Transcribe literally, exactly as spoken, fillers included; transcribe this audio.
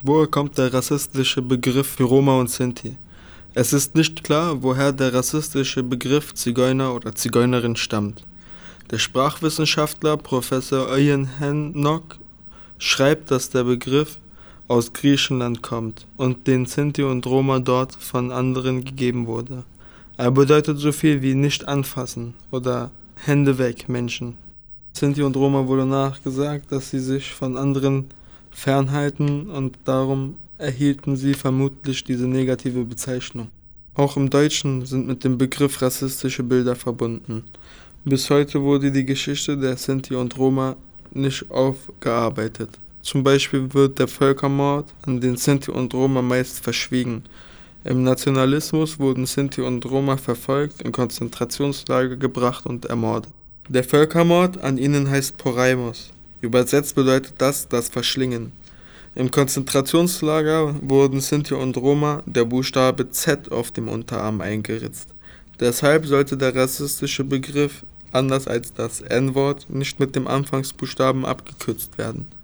Woher kommt der rassistische Begriff für Roma und Sinti? Es ist nicht klar, woher der rassistische Begriff Zigeuner oder Zigeunerin stammt. Der Sprachwissenschaftler Professor Oyen Hennock schreibt, dass der Begriff aus Griechenland kommt und den Sinti und Roma dort von anderen gegeben wurde. Er bedeutet so viel wie nicht anfassen oder Hände weg Menschen. Sinti und Roma wurde nachgesagt, dass sie sich von anderen fernhalten und darum erhielten sie vermutlich diese negative Bezeichnung. Auch im Deutschen sind mit dem Begriff rassistische Bilder verbunden. Bis heute wurde die Geschichte der Sinti und Roma nicht aufgearbeitet. Zum Beispiel wird der Völkermord an den Sinti und Roma meist verschwiegen. Im Nationalismus wurden Sinti und Roma verfolgt, in Konzentrationslager gebracht und ermordet. Der Völkermord an ihnen heißt Poraimus. Übersetzt bedeutet das das Verschlingen. Im Konzentrationslager wurden Sinti und Roma der Buchstabe Z auf dem Unterarm eingeritzt. Deshalb sollte der rassistische Begriff, anders als das N-Wort, nicht mit dem Anfangsbuchstaben abgekürzt werden.